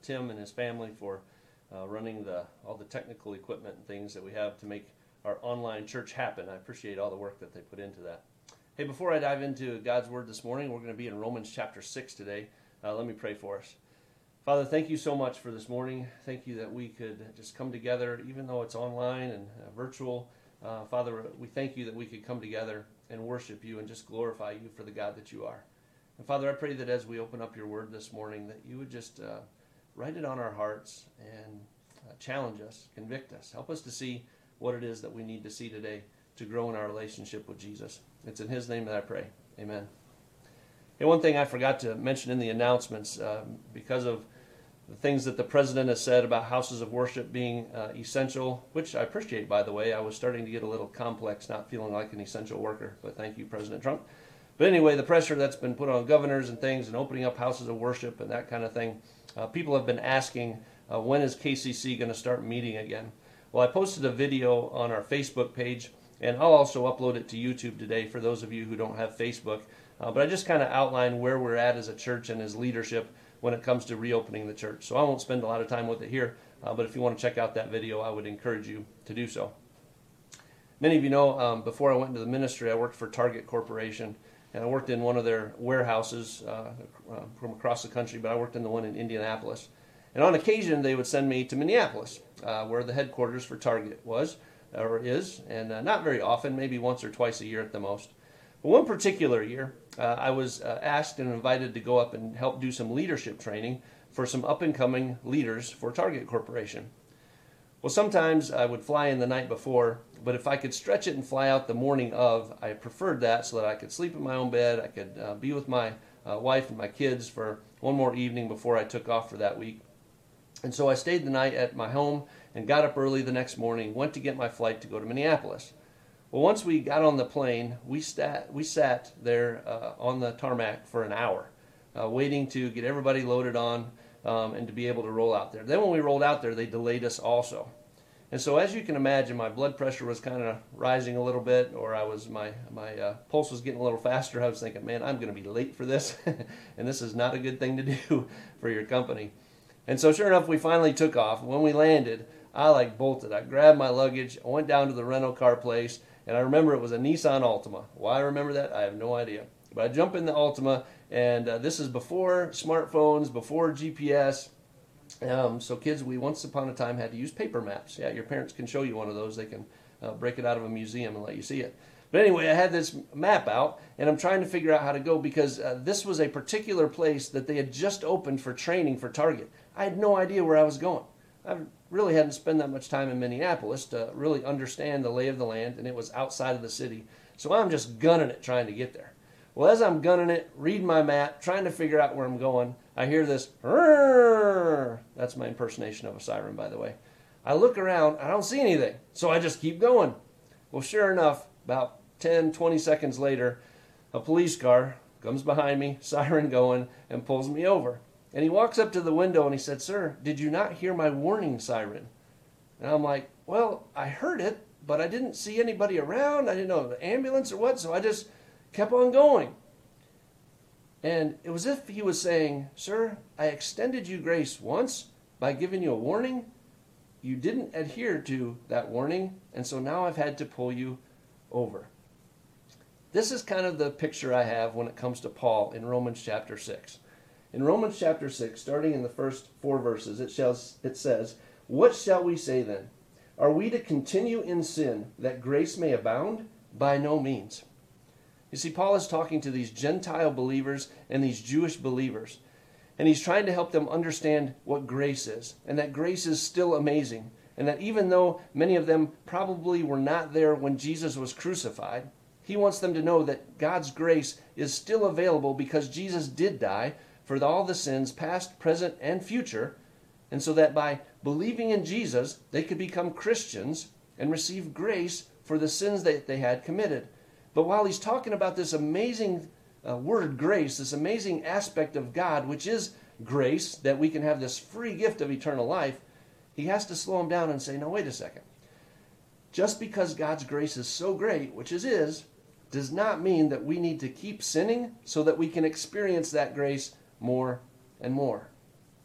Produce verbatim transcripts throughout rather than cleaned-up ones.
Tim and his family for uh, running the all the technical equipment and things that we have to make our online church happen. I appreciate all the work that they put into that. Hey, before I dive into God's Word this morning, we're going to be in Romans chapter six today. Uh, let me pray for us. Father, thank you so much for this morning. Thank you that we could just come together, even though it's online and uh, virtual. Uh, Father, we thank you that we could come together and worship you and just glorify you for the God that you are. And Father, I pray that as we open up your word this morning, that you would just uh, write it on our hearts and uh, challenge us, convict us. Help us to see what it is that we need to see today to grow in our relationship with Jesus. It's in his name that I pray. Amen. Hey, one thing I forgot to mention in the announcements, uh, because of the things that the president has said about houses of worship being uh, essential, which I appreciate, by the way. I was starting to get a little complex, not feeling like an essential worker, but thank you, President Trump. But anyway, the pressure that's been put on governors and things and opening up houses of worship and that kind of thing, uh, people have been asking, uh, when is K C C going to start meeting again? Well, I posted a video on our Facebook page, and I'll also upload it to YouTube today for those of you who don't have Facebook. Uh, but I just kind of outline where we're at as a church and as leadership when it comes to reopening the church. So I won't spend a lot of time with it here, uh, but if you want to check out that video, I would encourage you to do so. Many of you know, um, before I went into the ministry, I worked for Target Corporation, and I worked in one of their warehouses uh, uh, from across the country, but I worked in the one in Indianapolis. And on occasion, they would send me to Minneapolis, uh, where the headquarters for Target was, or is, and uh, not very often, maybe once or twice a year at the most. But one particular year, uh, I was uh, asked and invited to go up and help do some leadership training for some up-and-coming leaders for Target Corporation. Well, sometimes I would fly in the night before, but if I could stretch it and fly out the morning of, I preferred that so that I could sleep in my own bed, I could uh, be with my uh, wife and my kids for one more evening before I took off for that week. And so I stayed the night at my home and got up early the next morning, went to get my flight to go to Minneapolis. Well, once we got on the plane, we sat, we sat there uh, on the tarmac for an hour, uh, waiting to get everybody loaded on um, and to be able to roll out there. Then when we rolled out there, they delayed us also. And so as you can imagine, my blood pressure was kind of rising a little bit, or I was my, my uh, pulse was getting a little faster. I was thinking, man, I'm going to be late for this, and this is not a good thing to do for your company. And so sure enough, we finally took off. When we landed, I like bolted. I grabbed my luggage, I went down to the rental car place, and I remember it was a Nissan Altima. Why I remember that, I have no idea. But I jump in the Altima, and uh, this is before smartphones, before G P S. Um, so kids, we once upon a time had to use paper maps. Yeah, your parents can show you one of those. They can uh, break it out of a museum and let you see it. But anyway, I had this map out, and I'm trying to figure out how to go because uh, this was a particular place that they had just opened for training for Target. I had no idea where I was going. I really hadn't spent that much time in Minneapolis to really understand the lay of the land, and it was outside of the city. So I'm just gunning it trying to get there. Well, as I'm gunning it, reading my map, trying to figure out where I'm going, I hear this, "Rrrr." That's my impersonation of a siren, by the way. I look around, I don't see anything, so I just keep going. Well, sure enough, about ten, twenty seconds later, a police car comes behind me, siren going, and pulls me over. And he walks up to the window and he said, "Sir, did you not hear my warning siren?" And I'm like, "Well, I heard it, but I didn't see anybody around. I didn't know the ambulance or what, so I just kept on going." And it was as if he was saying, "Sir, I extended you grace once by giving you a warning. You didn't adhere to that warning, and so now I've had to pull you over." This is kind of the picture I have when it comes to Paul in Romans chapter six. In Romans chapter six, starting in the first four verses, it, shall, it says, "What shall we say then? Are we to continue in sin that grace may abound? By no means." You see, Paul is talking to these Gentile believers and these Jewish believers, and he's trying to help them understand what grace is, and that grace is still amazing, and that even though many of them probably were not there when Jesus was crucified, he wants them to know that God's grace is still available because Jesus did die for all the sins, past, present, and future, and so that by believing in Jesus, they could become Christians and receive grace for the sins that they had committed. But while he's talking about this amazing uh, word grace, this amazing aspect of God, which is grace, that we can have this free gift of eternal life, he has to slow him down and say, no, wait a second. Just because God's grace is so great, which it is, does not mean that we need to keep sinning so that we can experience that grace more and more.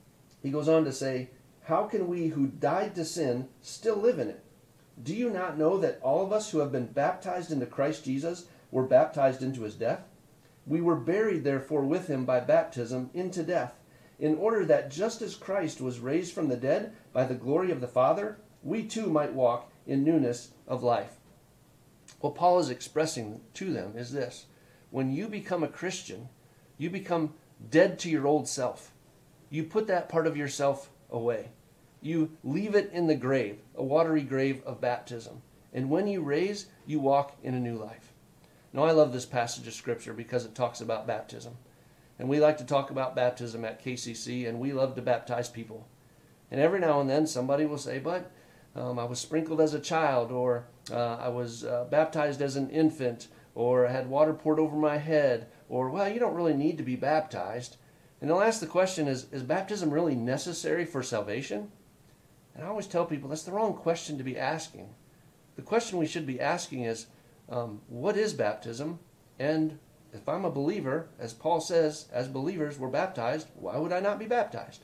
he goes on to say, how can we who died to sin still live in it? Do you not know that all of us who have been baptized into Christ Jesus were baptized into his death? We were buried therefore with him by baptism into death, in order that just as Christ was raised from the dead by the glory of the Father, we too might walk in newness of life. What Paul is expressing to them is this. When you become a Christian, you become dead to your old self. You put that part of yourself away. You leave it in the grave, a watery grave of baptism. And when you raise, you walk in a new life. Now, I love this passage of Scripture because it talks about baptism. And we like to talk about baptism at K C C, and we love to baptize people. And every now and then somebody will say, but um, I was sprinkled as a child, or uh, I was uh, baptized as an infant, or I had water poured over my head, or, well, you don't really need to be baptized. And they'll ask the question, is, is baptism really necessary for salvation? And I always tell people that's the wrong question to be asking. The question we should be asking is, um, what is baptism? And if I'm a believer, as Paul says, as believers we're baptized, why would I not be baptized?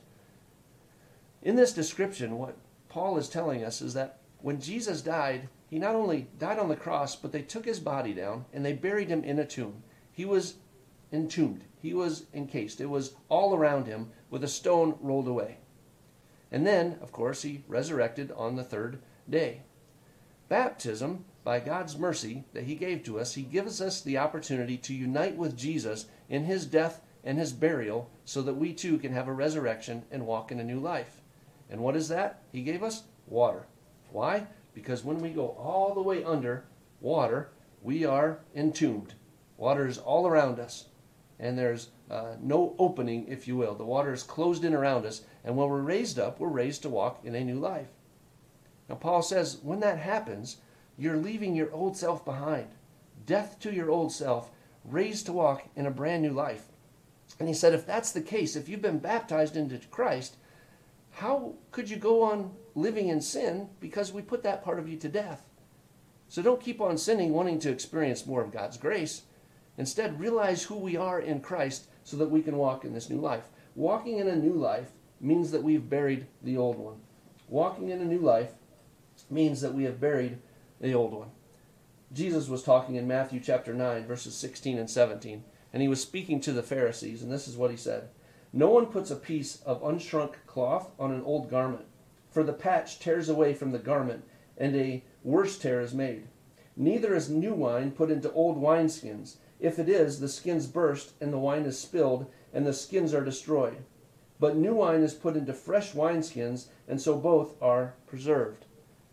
In this description, what Paul is telling us is that when Jesus died, he not only died on the cross, but they took his body down and they buried him in a tomb. He was entombed. He was encased. It was all around him with a stone rolled away. And then, of course, he resurrected on the third day. Baptism, by God's mercy that he gave to us, he gives us the opportunity to unite with Jesus in his death and his burial so that we too can have a resurrection and walk in a new life. And what is that? He gave us water. Why? Because when we go all the way under water, we are entombed. Water is all around us. And there's uh, no opening, if you will. The water is closed in around us. And when we're raised up, we're raised to walk in a new life. Now, Paul says, when that happens, you're leaving your old self behind. Death to your old self, raised to walk in a brand new life. And he said, if that's the case, if you've been baptized into Christ, how could you go on living in sin? Because we put that part of you to death. So don't keep on sinning, wanting to experience more of God's grace. Instead, realize who we are in Christ so that we can walk in this new life. Walking in a new life means that we've buried the old one. Walking in a new life means that we have buried the old one. Jesus was talking in Matthew chapter nine, verses sixteen and seventeen, and he was speaking to the Pharisees, and this is what he said. No one puts a piece of unshrunk cloth on an old garment, for the patch tears away from the garment, and a worse tear is made. Neither is new wine put into old wineskins. If it is, the skins burst, and the wine is spilled, and the skins are destroyed. But new wine is put into fresh wineskins, and so both are preserved.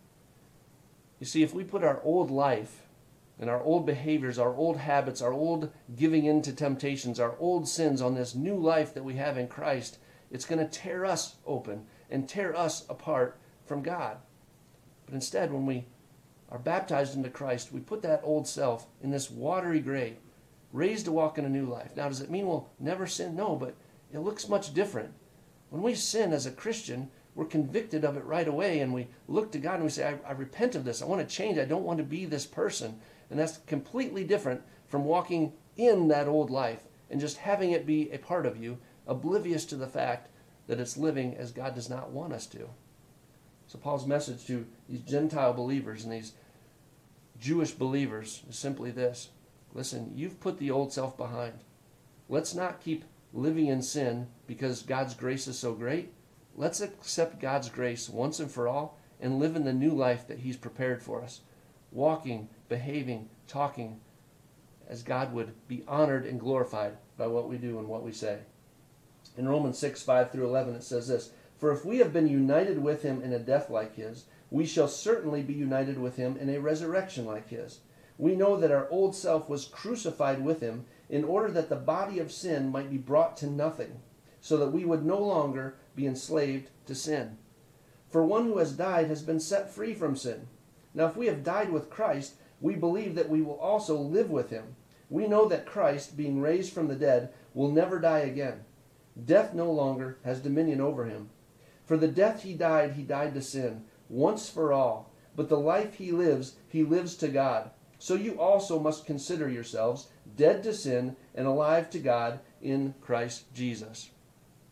You see, if we put our old life and our old behaviors, our old habits, our old giving in to temptations, our old sins on this new life that we have in Christ, it's going to tear us open and tear us apart from God. But instead, when we are baptized into Christ, we put that old self in this watery grave, raised to walk in a new life. Now, does it mean we'll never sin? No, but it looks much different. When we sin as a Christian, we're convicted of it right away, and we look to God and we say, I, I repent of this. I want to change. I don't want to be this person. And that's completely different from walking in that old life and just having it be a part of you, oblivious to the fact that it's living as God does not want us to. So Paul's message to these Gentile believers and these Jewish believers is simply this. Listen, you've put the old self behind. Let's not keep living in sin because God's grace is so great. Let's accept God's grace once and for all and live in the new life that he's prepared for us. Walking, behaving, talking as God would be honored and glorified by what we do and what we say. In Romans six, five through eleven, it says this, for if we have been united with him in a death like his, we shall certainly be united with him in a resurrection like his. We know that our old self was crucified with him in order that the body of sin might be brought to nothing, so that we would no longer be enslaved to sin. For one who has died has been set free from sin. Now if we have died with Christ, we believe that we will also live with him. We know that Christ, being raised from the dead, will never die again. Death no longer has dominion over him. For the death he died, he died to sin, once for all. But the life he lives, he lives to God. So you also must consider yourselves dead to sin and alive to God in Christ Jesus.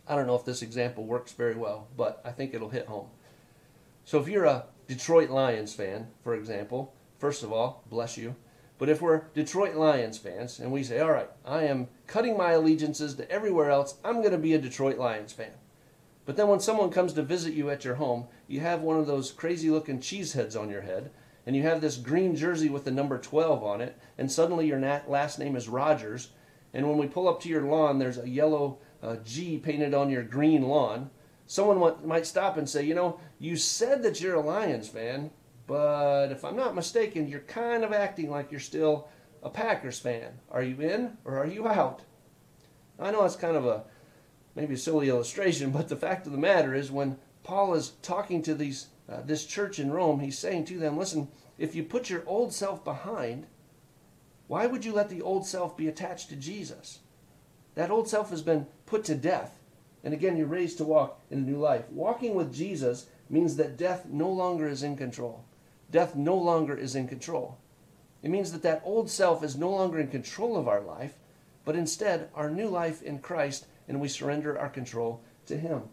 I don't know if this example works very well, but I think it'll hit home. So if you're a Detroit Lions fan, for example, first of all, bless you. But if we're Detroit Lions fans and we say, all right, I am cutting my allegiances to everywhere else, I'm going to be a Detroit Lions fan. But then when someone comes to visit you at your home, you have one of those crazy looking cheese heads on your head, and you have this green jersey with the number twelve on it, and suddenly your last name is Rogers, and when we pull up to your lawn, there's a yellow uh, G painted on your green lawn. Someone might stop and say, you know, you said that you're a Lions fan, but if I'm not mistaken, you're kind of acting like you're still a Packers fan. Are you in or are you out? I know it's kind of a maybe a silly illustration, but the fact of the matter is when Paul is talking to these uh, this church in Rome, he's saying to them, listen, if you put your old self behind, why would you let the old self be attached to Jesus? That old self has been put to death. And again, you're raised to walk in a new life. Walking with Jesus means that death no longer is in control. Death no longer is in control. It means that that old self is no longer in control of our life, but instead our new life in Christ, and we surrender our control to Him.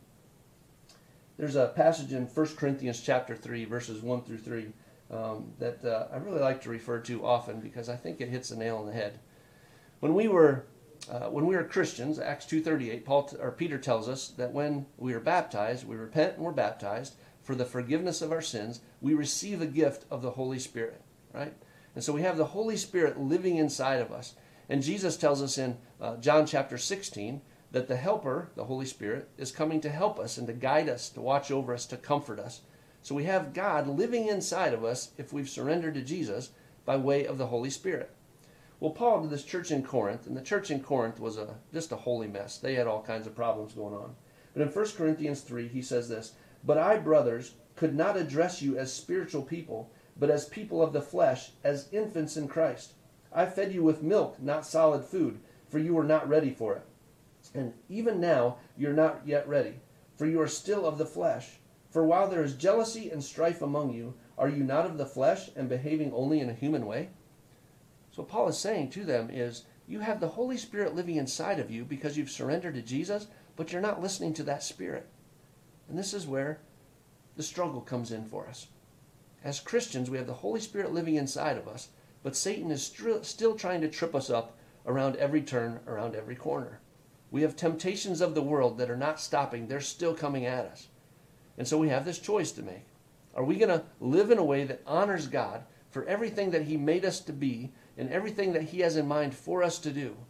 There's a passage in First Corinthians chapter three, verses one through three, um, that uh, I really like to refer to often because I think it hits the nail on the head. When we were uh, when we were Christians, Acts two thirty-eight, Paul t- or Peter tells us that when we are baptized, we repent and we're baptized for the forgiveness of our sins, we receive a gift of the Holy Spirit, right? And so we have the Holy Spirit living inside of us. And Jesus tells us in uh, John chapter sixteen that the Helper, the Holy Spirit, is coming to help us and to guide us, to watch over us, to comfort us. So we have God living inside of us if we've surrendered to Jesus by way of the Holy Spirit. Well, Paul to this church in Corinth, and the church in Corinth was a just a holy mess. They had all kinds of problems going on. But in First Corinthians three, he says this, "But I, brothers, could not address you as spiritual people, but as people of the flesh, as infants in Christ. I fed you with milk, not solid food, for you were not ready for it. And even now you're not yet ready, for you are still of the flesh. For while there is jealousy and strife among you, are you not of the flesh and behaving only in a human way?" So what Paul is saying to them is, you have the Holy Spirit living inside of you because you've surrendered to Jesus, but you're not listening to that Spirit. And this is where the struggle comes in for us. As Christians, we have the Holy Spirit living inside of us, but Satan is str- still trying to trip us up around every turn, around every corner. We have temptations of the world that are not stopping. They're still coming at us. And so we have this choice to make. Are we going to live in a way that honors God for everything that He made us to be and everything that He has in mind for us to do?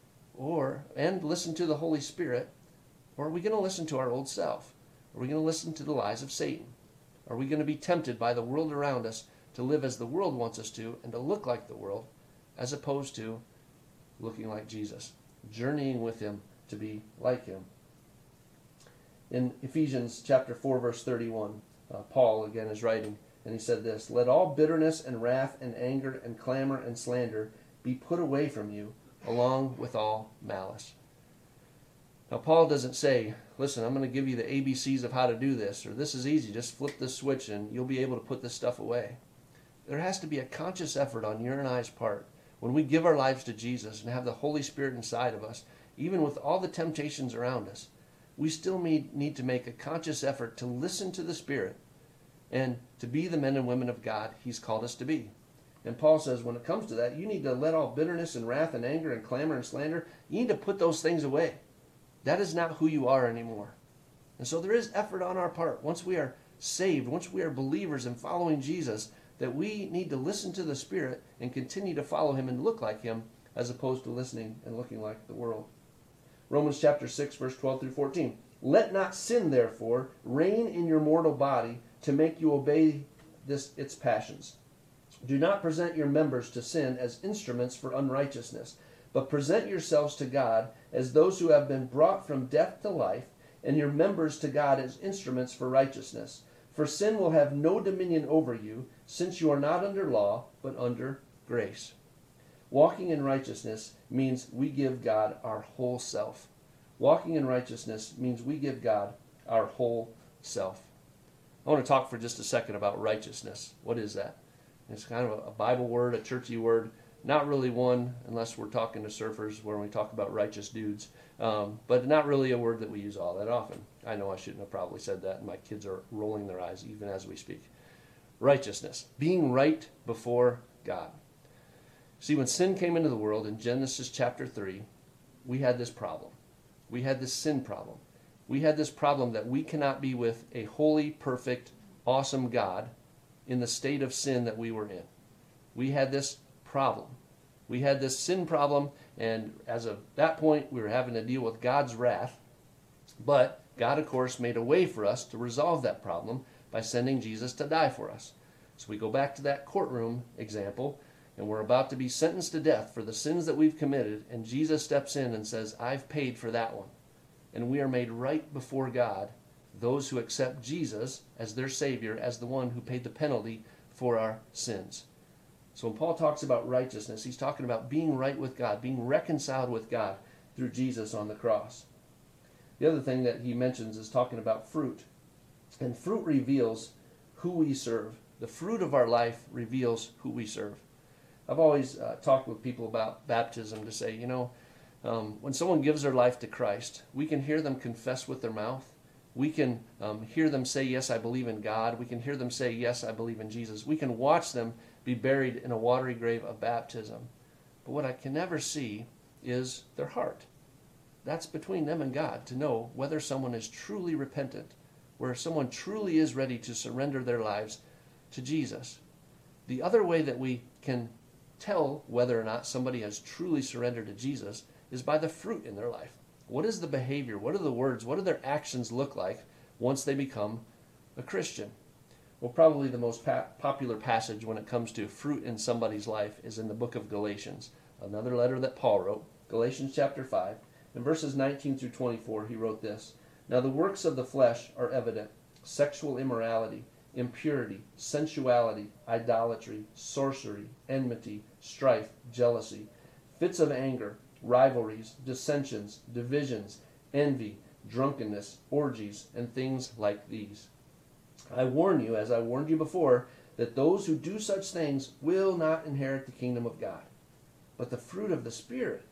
Or, and listen to the Holy Spirit, or are we going to listen to our old self? Are we going to listen to the lies of Satan? Are we going to be tempted by the world around us to live as the world wants us to and to look like the world as opposed to looking like Jesus, journeying with Him to be like Him? In Ephesians chapter four, verse thirty-one, uh, Paul again is writing, and he said this, "Let all bitterness and wrath and anger and clamor and slander be put away from you, along with all malice." Now, Paul doesn't say, listen, I'm going to give you the A B Cs of how to do this, or this is easy, just flip this switch and you'll be able to put this stuff away. There has to be a conscious effort on your and I's part when we give our lives to Jesus and have the Holy Spirit inside of us, even with all the temptations around us. We still need, need to make a conscious effort to listen to the Spirit and to be the men and women of God He's called us to be. And Paul says when it comes to that, you need to let all bitterness and wrath and anger and clamor and slander, you need to put those things away. That is not who you are anymore. And so there is effort on our part, once we are saved, once we are believers and following Jesus, that we need to listen to the Spirit and continue to follow Him and look like Him as opposed to listening and looking like the world. Romans chapter six, verse twelve through fourteen. "Let not sin, therefore, reign in your mortal body to make you obey this its passions. Do not present your members to sin as instruments for unrighteousness, but present yourselves to God as those who have been brought from death to life, and your members to God as instruments for righteousness. For sin will have no dominion over you, since you are not under law, but under grace." Walking in righteousness means we give God our whole self. Walking in righteousness means we give God our whole self. I want to talk for just a second about righteousness. What is that? It's kind of a Bible word, a churchy word. not really one, unless we're talking to surfers where we talk about righteous dudes, um, but not really a word that we use all that often. I know I shouldn't have probably said that, and my kids are rolling their eyes even as we speak. Righteousness, being right before God. See, when sin came into the world in Genesis chapter three, we had this problem. We had this sin problem. We had this problem that we cannot be with a holy, perfect, awesome God in the state of sin that we were in. We had this problem. We had this sin problem, and as of that point, we were having to deal with God's wrath. But God, of course, made a way for us to resolve that problem by sending Jesus to die for us. So we go back to that courtroom example, and we're about to be sentenced to death for the sins that we've committed, and Jesus steps in and says, I've paid for that one. And we are made right before God, those who accept Jesus as their Savior, as the one who paid the penalty for our sins. So when Paul talks about righteousness, he's talking about being right with God, being reconciled with God through Jesus on the cross. The other thing that he mentions is talking about fruit. And fruit reveals who we serve. The fruit of our life reveals who we serve. I've always uh, talked with people about baptism to say, you know, um, when someone gives their life to Christ, we can hear them confess with their mouth. We can um, hear them say, yes, I believe in God. We can hear them say, yes, I believe in Jesus. We can watch them be buried in a watery grave of baptism. But what I can never see is their heart. That's between them and God, to know whether someone is truly repentant, where someone truly is ready to surrender their lives to Jesus. The other way that we can tell whether or not somebody has truly surrendered to Jesus is by the fruit in their life. What is the behavior? What are the words? What do their actions look like once they become a Christian? Well, probably the most pa- popular passage when it comes to fruit in somebody's life is in the book of Galatians, another letter that Paul wrote, Galatians chapter five. In verses nineteen through twenty-four, he wrote this, Now the works of the flesh are evident, sexual immorality, impurity, sensuality, idolatry, sorcery, enmity, strife, jealousy, fits of anger, rivalries, dissensions, divisions, envy, drunkenness, orgies, and things like these. I warn you, as I warned you before, that those who do such things will not inherit the kingdom of God. But the fruit of the Spirit,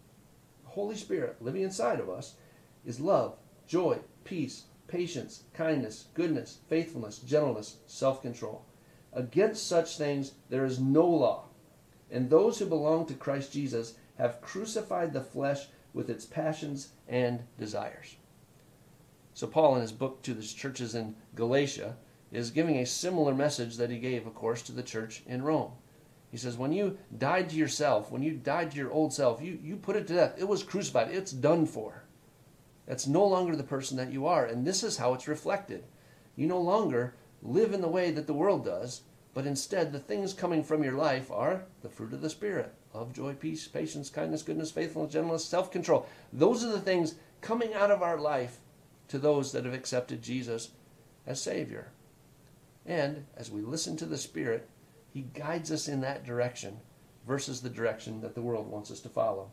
the Holy Spirit living inside of us, is love, joy, peace, patience, kindness, goodness, faithfulness, gentleness, self-control. Against such things there is no law. And those who belong to Christ Jesus have crucified the flesh with its passions and desires. So Paul, in his book to the churches in Galatia, is giving a similar message that he gave, of course, to the church in Rome. He says, when you died to yourself, when you died to your old self, you, you put it to death. It was crucified. It's done for. That's no longer the person that you are. And this is how it's reflected. You no longer live in the way that the world does, but instead the things coming from your life are the fruit of the Spirit. Love, joy, peace, patience, kindness, goodness, faithfulness, gentleness, self-control. Those are the things coming out of our life to those that have accepted Jesus as Savior. And as we listen to the Spirit, He guides us in that direction versus the direction that the world wants us to follow.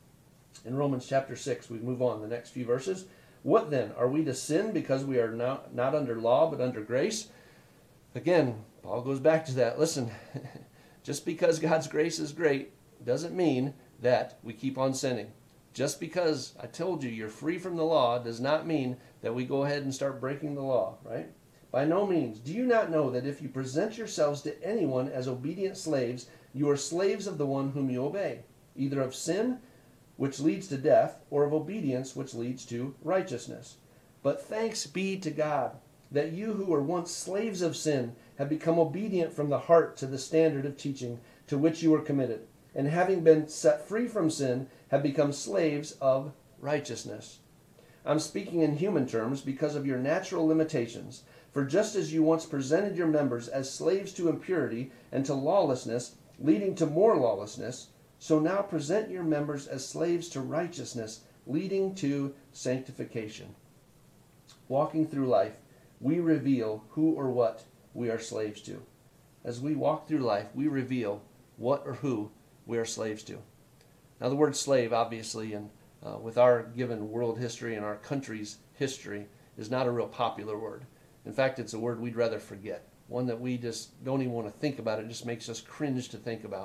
In Romans chapter six, we move on the next few verses. What then? Are we to sin because we are not, not under law but under grace? Again, Paul goes back to that. Listen, just because God's grace is great doesn't mean that we keep on sinning. Just because I told you you're free from the law does not mean that we go ahead and start breaking the law, right? By no means. Do you not know that if you present yourselves to anyone as obedient slaves, you are slaves of the one whom you obey, either of sin, which leads to death, or of obedience, which leads to righteousness? But thanks be to God that you who were once slaves of sin have become obedient from the heart to the standard of teaching to which you were committed, and having been set free from sin, have become slaves of righteousness. I'm speaking in human terms because of your natural limitations. For just as you once presented your members as slaves to impurity and to lawlessness, leading to more lawlessness, so now present your members as slaves to righteousness, leading to sanctification. Walking through life, we reveal who or what we are slaves to. As we walk through life, we reveal what or who we are slaves to. Now, the word slave, obviously, and uh, with our given world history and our country's history, is not a real popular word. In fact, it's a word we'd rather forget, one that we just don't even want to think about. It just makes us cringe to think about.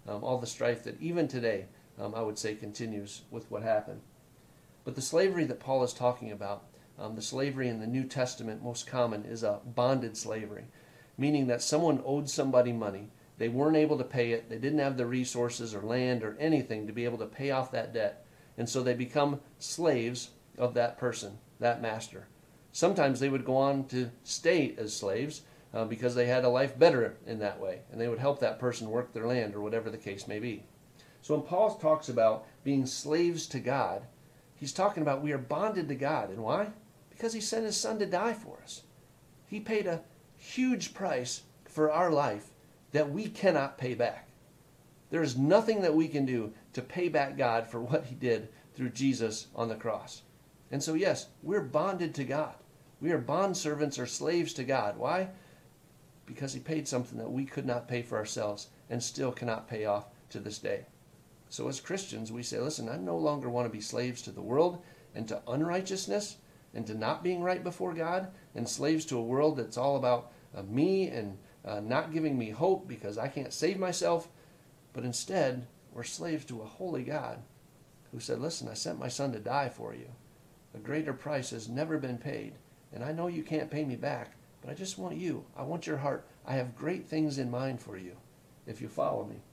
um, all the strife that even today, um, I would say, continues with what happened. But the slavery that Paul is talking about, um, the slavery in the New Testament most common, is a bonded slavery, meaning that someone owed somebody money. They weren't able to pay it. They didn't have the resources or land or anything to be able to pay off that debt. And so they become slaves of that person, that master. Sometimes they would go on to stay as slaves uh, because they had a life better in that way. And they would help that person work their land or whatever the case may be. So when Paul talks about being slaves to God, he's talking about we are bonded to God. And why? Because he sent his son to die for us. He paid a huge price for our life that we cannot pay back. There is nothing that we can do to pay back God for what he did through Jesus on the cross. And so yes, we're bonded to God. We are bondservants or slaves to God. Why? Because he paid something that we could not pay for ourselves and still cannot pay off to this day. So as Christians, we say, listen, I no longer want to be slaves to the world and to unrighteousness and to not being right before God, and slaves to a world that's all about uh, me and uh, not giving me hope because I can't save myself. But instead, we're slaves to a holy God who said, listen, I sent my son to die for you. A greater price has never been paid. And I know you can't pay me back, but I just want you. I want your heart. I have great things in mind for you if you follow me.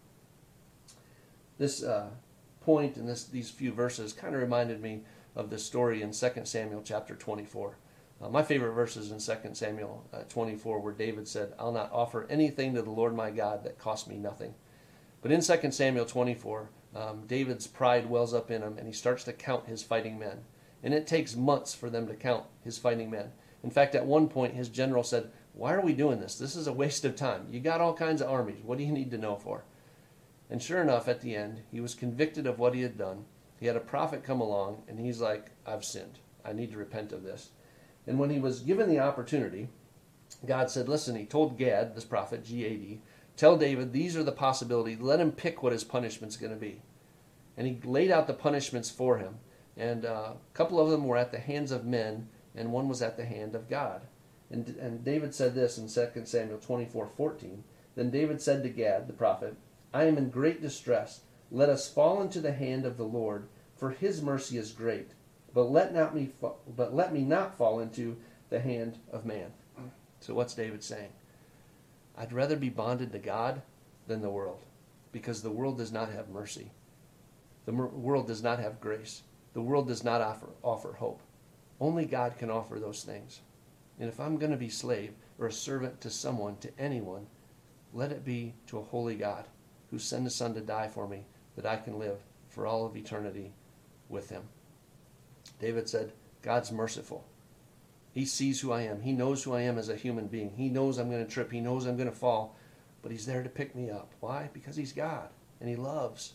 This uh, point in this, these few verses kind of reminded me of the story in Second Samuel chapter twenty-four. Uh, my favorite verses in Second Samuel uh, twenty-four, where David said, I'll not offer anything to the Lord my God that costs me nothing. But in Second Samuel twenty-four, um, David's pride wells up in him, and he starts to count his fighting men. And it takes months for them to count his fighting men. In fact, at one point, his general said, why are we doing this? This is a waste of time. You got all kinds of armies. What do you need to know for? And sure enough, at the end, he was convicted of what he had done. He had a prophet come along, and he's like, I've sinned. I need to repent of this. And when he was given the opportunity, God said, listen, he told Gad, this prophet, G A D, tell David these are the possibilities. Let him pick what his punishment's going to be. And he laid out the punishments for him. And uh, a couple of them were at the hands of men, and one was at the hand of God. And, and David said this in Second Samuel twenty-four fourteen. Then David said to Gad, the prophet, I am in great distress. Let us fall into the hand of the Lord, for his mercy is great. But let not me, fa- but let me not fall into the hand of man. So what's David saying? I'd rather be bonded to God than the world, because the world does not have mercy. The mer- world does not have grace. The world does not offer, offer hope. Only God can offer those things. And if I'm going to be slave or a servant to someone, to anyone, let it be to a holy God who sent his son to die for me, that I can live for all of eternity with him. David said, God's merciful. He sees who I am. He knows who I am as a human being. He knows I'm going to trip. He knows I'm going to fall. But he's there to pick me up. Why? Because he's God and he loves.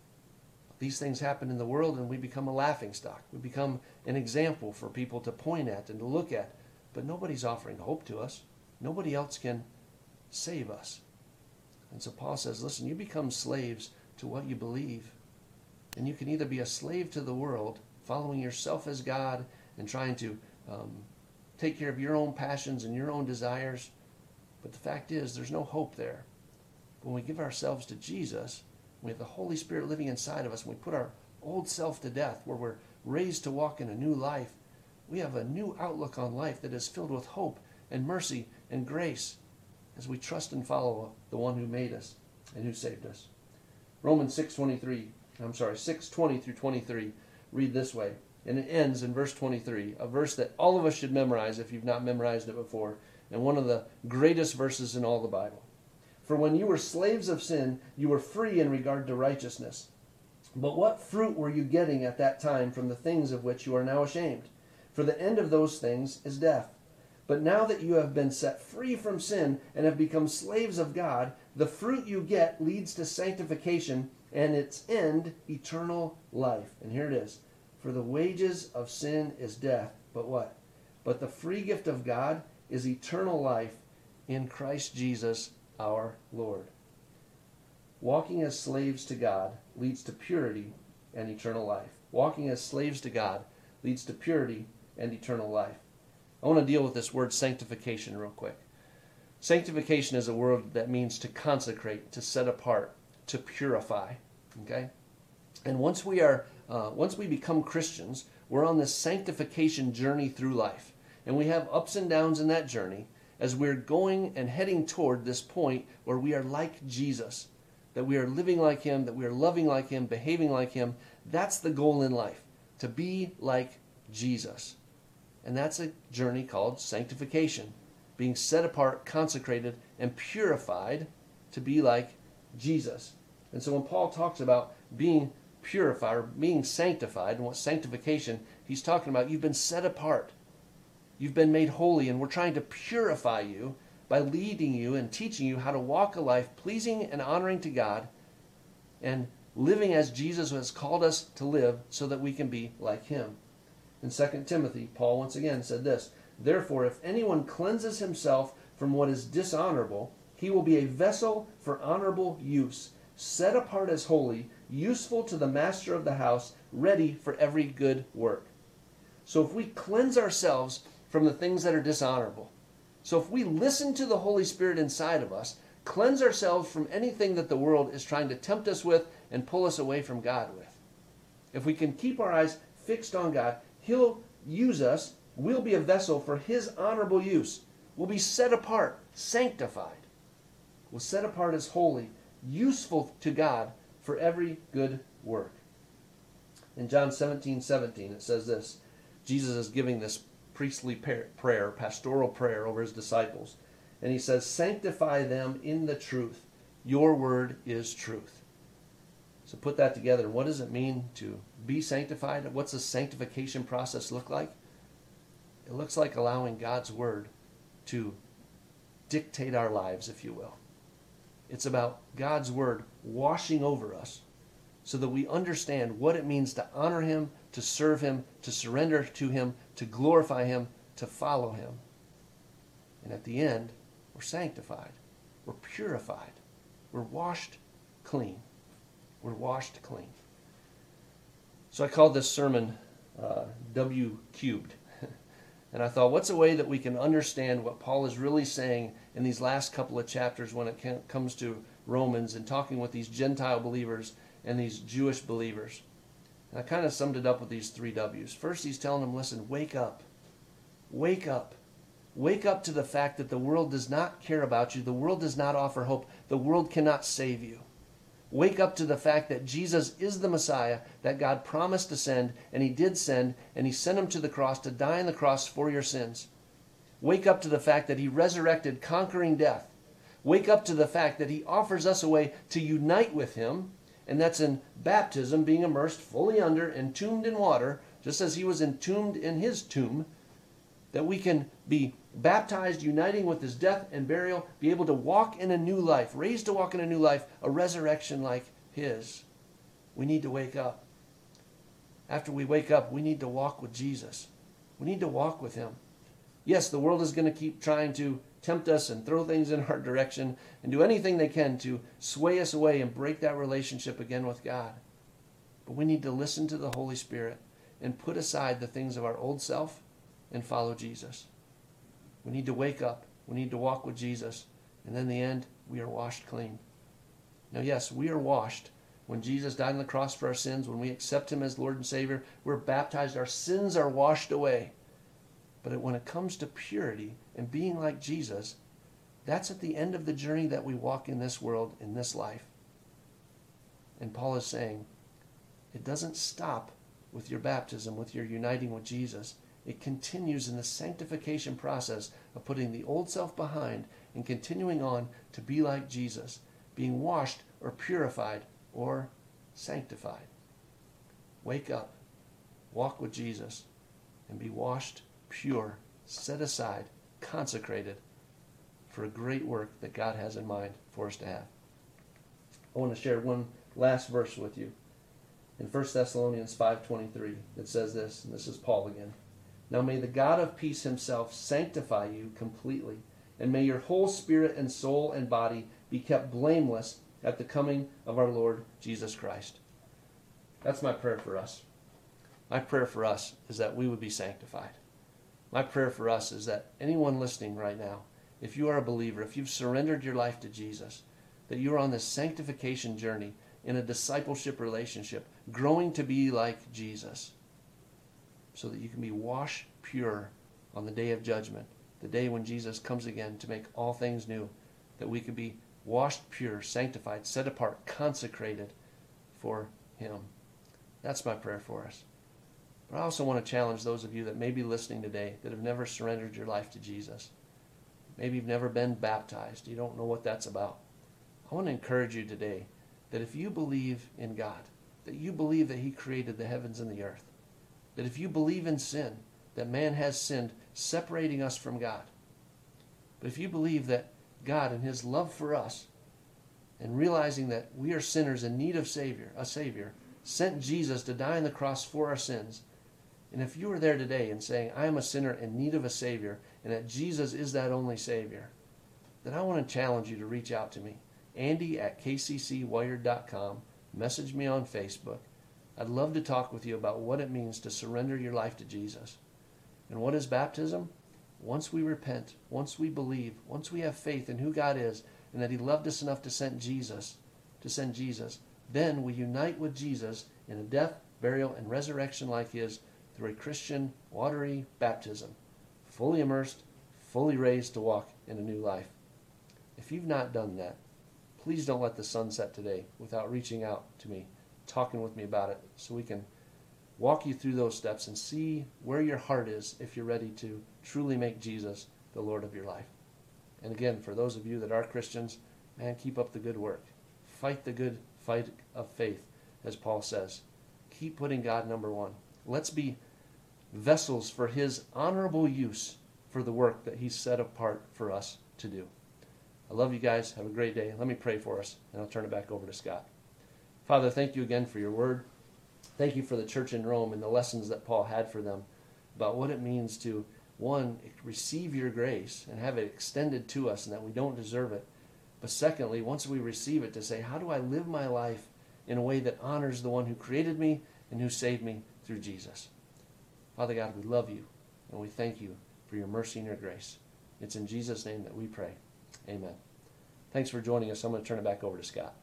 These things happen in the world and we become a laughingstock. We become an example for people to point at and to look at. But nobody's offering hope to us. Nobody else can save us. And so Paul says, listen, you become slaves to what you believe. And you can either be a slave to the world, following yourself as God and trying to um, take care of your own passions and your own desires. But the fact is, there's no hope there. When we give ourselves to Jesus, we have the Holy Spirit living inside of us, and we put our old self to death, where we're raised to walk in a new life. We have a new outlook on life that is filled with hope and mercy and grace as we trust and follow the one who made us and who saved us. Romans six twenty-three, I'm sorry, six twenty through twenty-three read this way, and it ends in verse twenty-three, a verse that all of us should memorize if you've not memorized it before, and one of the greatest verses in all the Bible. For when you were slaves of sin, you were free in regard to righteousness. But what fruit were you getting at that time from the things of which you are now ashamed? For the end of those things is death. But now that you have been set free from sin and have become slaves of God, the fruit you get leads to sanctification, and its end, eternal life. And here it is. For the wages of sin is death. But what? But the free gift of God is eternal life in Christ Jesus our Lord. Walking as slaves to God leads to purity and eternal life. Walking as slaves to God leads to purity and eternal life. I want to deal with this word sanctification real quick. Sanctification is a word that means to consecrate, to set apart, to purify. Okay? And once we are, uh, once we become Christians, we're on this sanctification journey through life. And we have ups and downs in that journey as we're going and heading toward this point where we are like Jesus, that we are living like him, that we are loving like him, behaving like him. That's the goal in life, to be like Jesus. And that's a journey called sanctification, being set apart, consecrated, and purified to be like Jesus. And so when Paul talks about being purified or being sanctified, and what sanctification, he's talking about you've been set apart. You've been made holy, and we're trying to purify you by leading you and teaching you how to walk a life pleasing and honoring to God and living as Jesus has called us to live so that we can be like him. In Second Timothy, Paul once again said this, "Therefore, if anyone cleanses himself from what is dishonorable, he will be a vessel for honorable use, set apart as holy, useful to the master of the house, ready for every good work." So if we cleanse ourselves from the things that are dishonorable, so if we listen to the Holy Spirit inside of us, cleanse ourselves from anything that the world is trying to tempt us with and pull us away from God with. If we can keep our eyes fixed on God, he'll use us. We'll be a vessel for his honorable use. We'll be set apart, sanctified. We'll set apart as holy, useful to God for every good work. In John seventeen seventeen, it says this. Jesus is giving this priestly prayer, pastoral prayer over his disciples. And he says, "Sanctify them in the truth. Your word is truth." So put that together. What does it mean to be sanctified? What's the sanctification process look like? It looks like allowing God's word to dictate our lives, if you will. It's about God's word washing over us so that we understand what it means to honor him, to serve him, to surrender to him, to glorify him, to follow him. And at the end, we're sanctified. We're purified. We're washed clean. We're washed clean. So I called this sermon uh, W cubed. And I thought, what's a way that we can understand what Paul is really saying in these last couple of chapters when it comes to Romans and talking with these Gentile believers and these Jewish believers? And I kind of summed it up with these three W's. First, he's telling them, listen, wake up. Wake up. Wake up to the fact that the world does not care about you. The world does not offer hope. The world cannot save you. Wake up to the fact that Jesus is the Messiah that God promised to send, and he did send, and he sent him to the cross to die on the cross for your sins. Wake up to the fact that he resurrected, conquering death. Wake up to the fact that he offers us a way to unite with him, and that's in baptism, being immersed fully under, entombed in water, just as he was entombed in his tomb, that we can be baptized, uniting with his death and burial, be able to walk in a new life, raised to walk in a new life, a resurrection like his. We need to wake up. After we wake up, we need to walk with Jesus. We need to walk with him. Yes, the world is going to keep trying to tempt us and throw things in our direction and do anything they can to sway us away and break that relationship again with God. But we need to listen to the Holy Spirit and put aside the things of our old self and follow Jesus. We need to wake up. We need to walk with Jesus. And in the end, we are washed clean. Now, yes, we are washed. When Jesus died on the cross for our sins, when we accept him as Lord and Savior, we're baptized. Our sins are washed away. But when it comes to purity and being like Jesus, that's at the end of the journey that we walk in this world, in this life. And Paul is saying, it doesn't stop with your baptism, with your uniting with Jesus. It continues in the sanctification process of putting the old self behind and continuing on to be like Jesus, being washed or purified or sanctified. Wake up, walk with Jesus, and be washed, pure, set aside, consecrated for a great work that God has in mind for us to have. I want to share one last verse with you. In First Thessalonians five twenty-three, it says this, and this is Paul again. Now may the God of peace himself sanctify you completely, and may your whole spirit and soul and body be kept blameless at the coming of our Lord Jesus Christ. That's my prayer for us. My prayer for us is that we would be sanctified. My prayer for us is that anyone listening right now, if you are a believer, if you've surrendered your life to Jesus, that you're on this sanctification journey in a discipleship relationship, growing to be like Jesus, so that you can be washed pure on the day of judgment, the day when Jesus comes again to make all things new, that we could be washed pure, sanctified, set apart, consecrated for Him. That's my prayer for us. But I also want to challenge those of you that may be listening today that have never surrendered your life to Jesus. Maybe you've never been baptized. You don't know what that's about. I want to encourage you today that if you believe in God, that you believe that He created the heavens and the earth, that if you believe in sin, that man has sinned, separating us from God, but if you believe that God in His love for us and realizing that we are sinners in need of Savior, a Savior, sent Jesus to die on the cross for our sins, and if you are there today and saying, I am a sinner in need of a Savior, and that Jesus is that only Savior, then I want to challenge you to reach out to me. Andy at k c c wired dot com. Message me on Facebook. I'd love to talk with you about what it means to surrender your life to Jesus. And what is baptism? Once we repent, once we believe, once we have faith in who God is and that He loved us enough to send Jesus, to send Jesus, then we unite with Jesus in a death, burial, and resurrection like His through a Christian, watery baptism, fully immersed, fully raised to walk in a new life. If you've not done that, please don't let the sun set today without reaching out to me, talking with me about it, so we can walk you through those steps and see where your heart is if you're ready to truly make Jesus the Lord of your life. And again, for those of you that are Christians, man, keep up the good work. Fight the good fight of faith, as Paul says. Keep putting God number one. Let's be vessels for His honorable use for the work that He's set apart for us to do. I love you guys. Have a great day. Let me pray for us, and I'll turn it back over to Scott. Father, thank you again for your word. Thank you for the church in Rome and the lessons that Paul had for them about what it means to, one, receive your grace and have it extended to us and that we don't deserve it. But secondly, once we receive it, to say, how do I live my life in a way that honors the one who created me and who saved me through Jesus? Father God, we love you and we thank you for your mercy and your grace. It's in Jesus' name that we pray. Amen. Thanks for joining us. I'm going to turn it back over to Scott.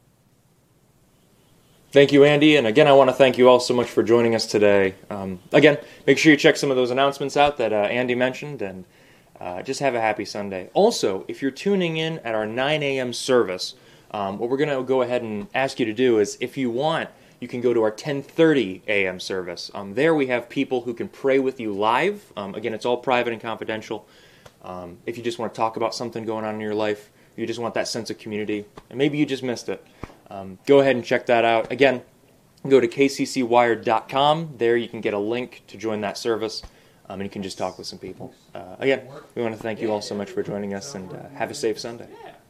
Thank you, Andy. And again, I want to thank you all so much for joining us today. Um, again, make sure you check some of those announcements out that uh, Andy mentioned, and uh, just have a happy Sunday. Also, if you're tuning in at our nine a.m. service, um, what we're going to go ahead and ask you to do is, if you want, you can go to our ten thirty a.m. service. Um, there we have people who can pray with you live. Um, again, it's all private and confidential. Um, if you just want to talk about something going on in your life, you just want that sense of community, and maybe you just missed it, um, go ahead and check that out. Again, go to k c c wired dot com. There you can get a link to join that service, um, and you can just talk with some people. Uh, again, we want to thank you all so much for joining us, and uh, have a safe Sunday.